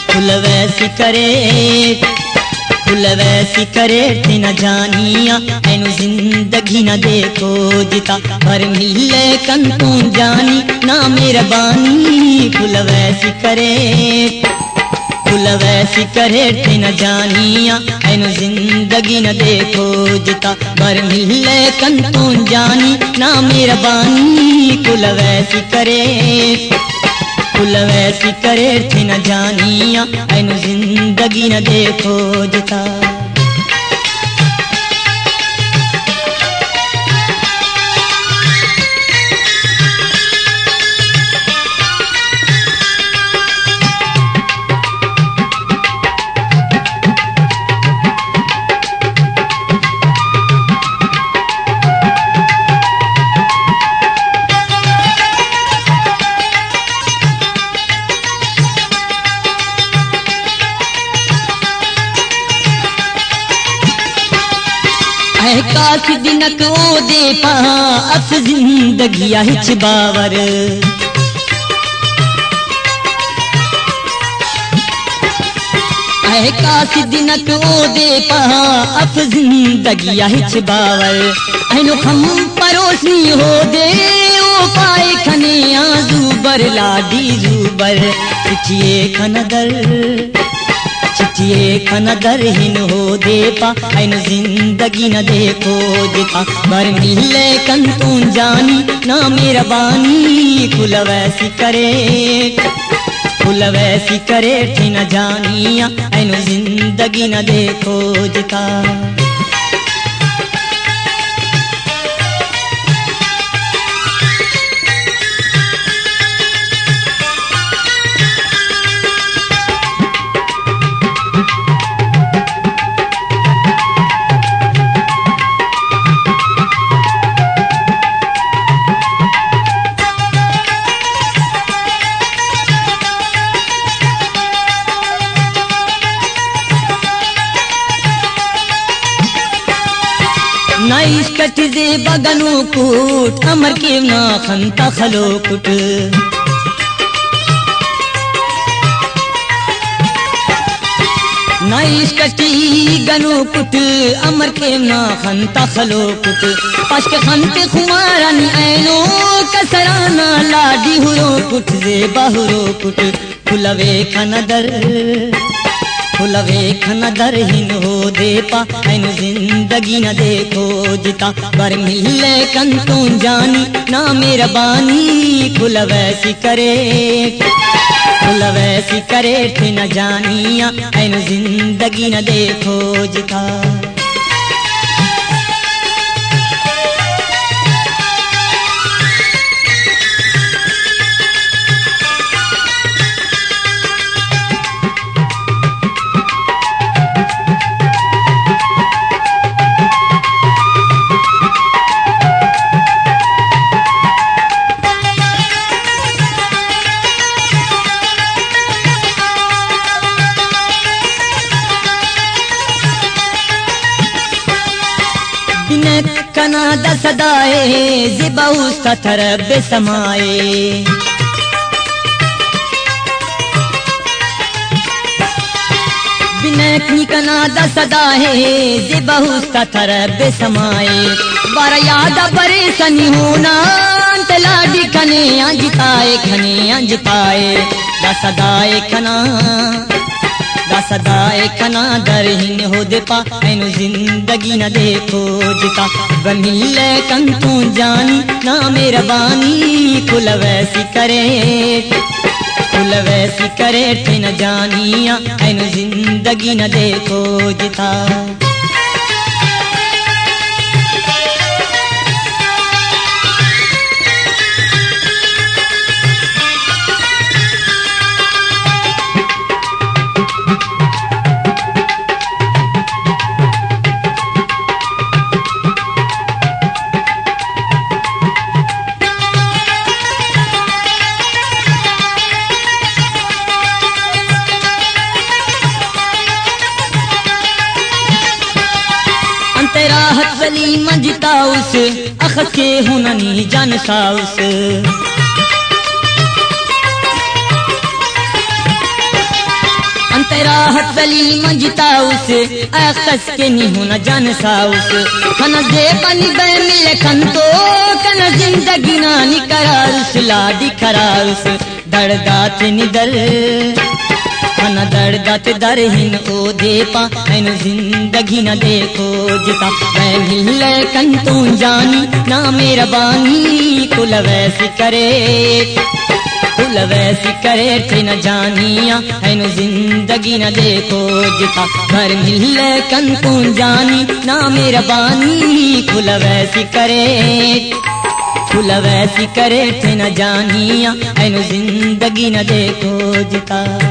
Full वैसी करे थे न जानिया एनु जिंदगी न देखो जिता पर मिले कन तू जानी ना मेहरबानी फुल वैसी करे थे न जानिया एनु जिंदगी न देखो जिता पर मिले कन तू जानी ना मेहरबानी फुल वैसी करे थे न जानिया एनु जिंदगी न देखो जिता। काश दिनक ओ दे पा अफ जिंदगी हिच बावर काश दिनक ओ दे पा अफ जिंदगी हिच बावर ऐनो खम परोसनी हो दे ओ पाए खने ज़ूबर लाडी ज़ूबर चिठिए खनदर हिन हो दे पा ऐन जिंदगी न देखो जिता बर मिले कन तू जानी ना मेहरबानी फुल वैसी करे थे न जानिया ऐन जिंदगी न देखो जिता। नाइस्कट दे बगनु कुट अमर के ना खंता खलो कुट नाइस्कटी गनु कुट अमर के ना खंता खलो कुट पाश के खंते खुमारन ऐनो कसराना लाडी हुरो कुट दे बहुरो कुट फुलवे खनदर हिन हो दे पा ऐन जिंदगी न देखो जिता पर मिले कन तू जानी ना मेहरबानी फुल वैसी करे थे न जानिया ऐन जिंदगी न देखो जिता। कना दसदाए जिबाऊ सथर बेसमाए बिनक निकना दसदाए जिबाऊ सथर बेसमाए बार याद बरे सनी होना तलाडी खने अंजताए दसदाए खना दरहिन हो दे पा ऐनो जिंदगी न देखो जिता बमिले कन तू जानी ना मेहरबानी फुल वैसी करे थे न जानिया ऐनो जिंदगी न देखो जिता। राहत वली मंजताउस अख के हुननी जन साउस राहत सली मंजिता उस अखस के नहीं होना जान साउस खन दे पानी बे मिले खंतो कन जिंदगी नानी करारुस लाडी खरारुस दर्दात निदर खन दर्दात दरहिन ओ दे पा ऐन जिंदगी न देखो जिता मैं मिले कंतू जानी ना मेरा बानी कुल वैसी करे कुल वैसी करे थे न जानिया ऐन जिंदगी न देखो जिता घर मिले कंतू जानी ना मेरा बानी कुल वैसी करे थे न जानिया ऐन जिंदगी न देखो जिता।